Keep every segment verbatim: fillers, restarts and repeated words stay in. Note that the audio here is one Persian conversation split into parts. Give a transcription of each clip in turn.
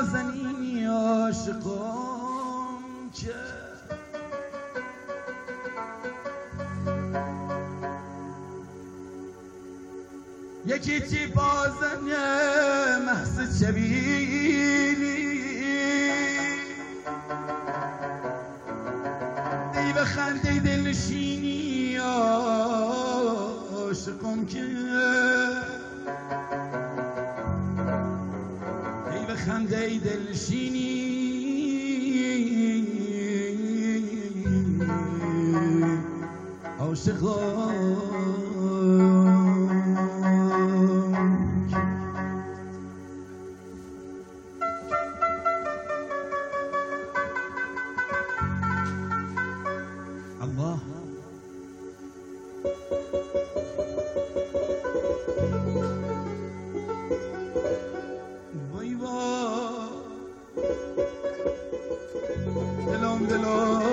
نازنینی عاشقم که یکی تی بازنه محض چبیلی دی بخنده دلشینی عاشقم که دی بخنده دلشینی عاشقم الله وای وای دلم دلم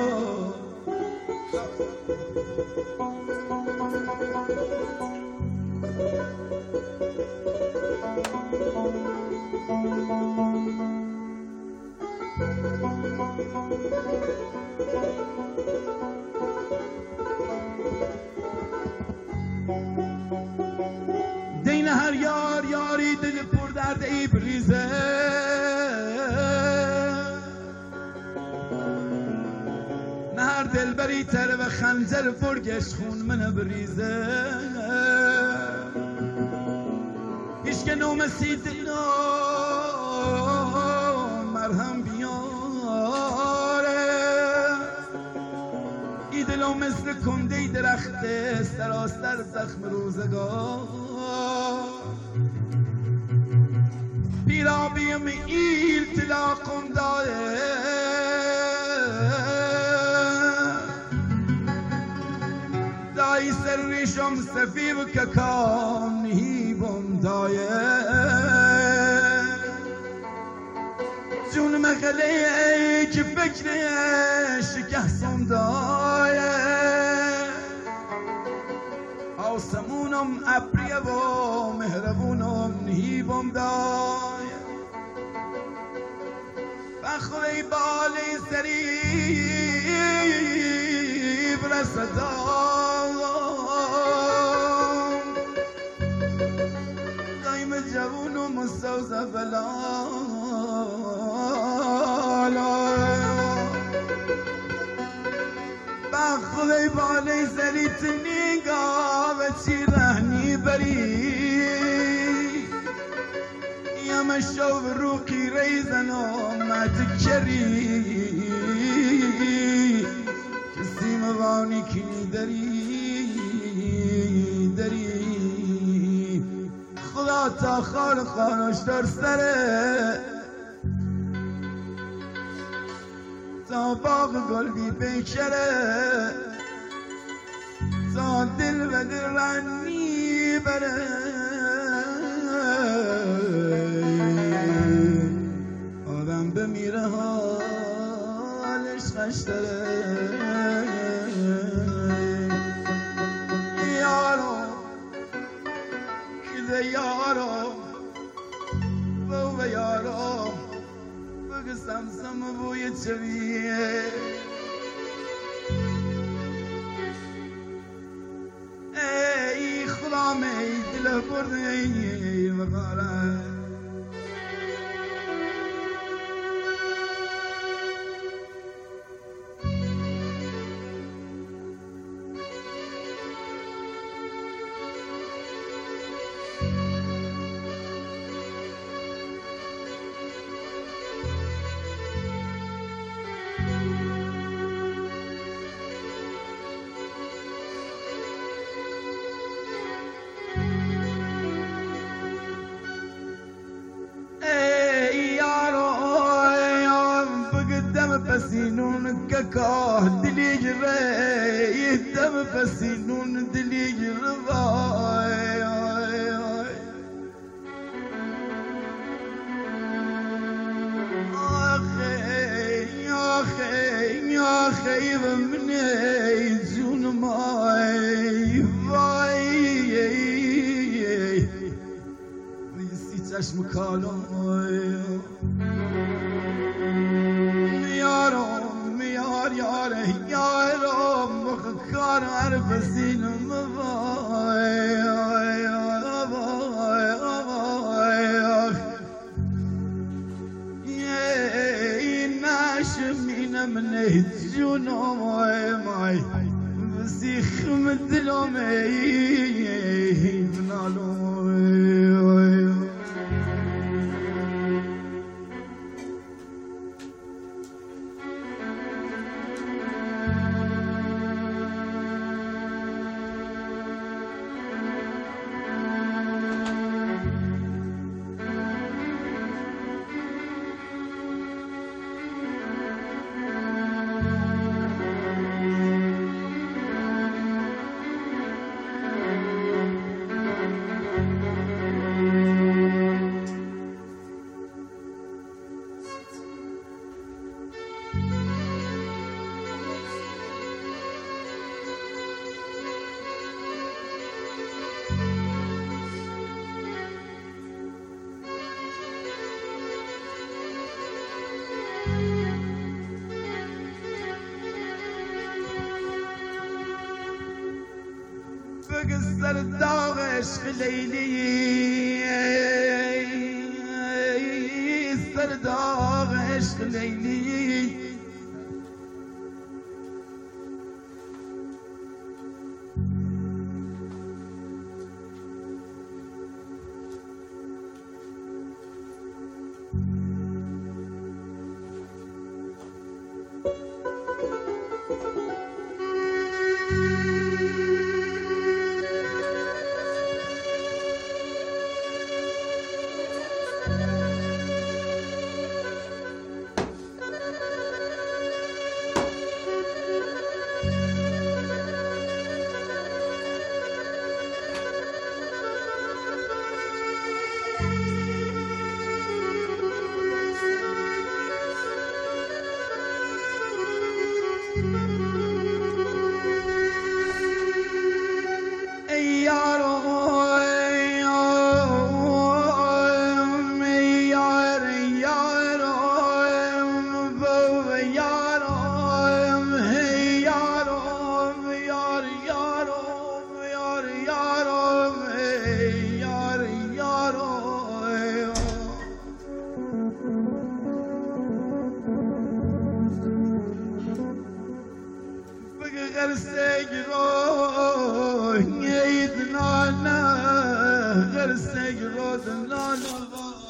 دین هر یار یاری دل پر درد ای بریزه نه هر دل بری تر و خنجر فرگش خون منو بریزه هیچ که نومسی دلو مرهم بیاره ای دلو مثل کنده درخت سراستر زخم روزگار پیرابیم ایل تلاقم داره دایی سر ریشم سفیب که کام هیبم دایه جون مخله ای که فکر شکستم دایه آسمونم ابریه و مهربونم نهیبم دایه بخوی بالی سری برسدام دایم جوونم مستوزه فلالا بخوی بالی سری تنیگا و چی رهنی بری یم شو روکی ریزن و متکری کسی موانی کنی دری دری خدا تا خال خانش در سره تا باغ گل بی بیکره تا دل و دل رنی بره آدم بمیره حالش خشتره یارو کده یارو بو یارو بگه سمسم بوی چویه ای خدا می دل برده ای مقاره فسینون ککاه دلی جره یهدم فسینون دلی جره وای آی آی آخی آخی آخی و منی جون مای وای نیستی چشم کالای يارم مخكار عرف سينم باي ناشمين من يتجونو ماي ماي بسيخ مثلو ماي منالو قصر الداغش خليلي سرداغش خليلي غير سجرو غير سجرو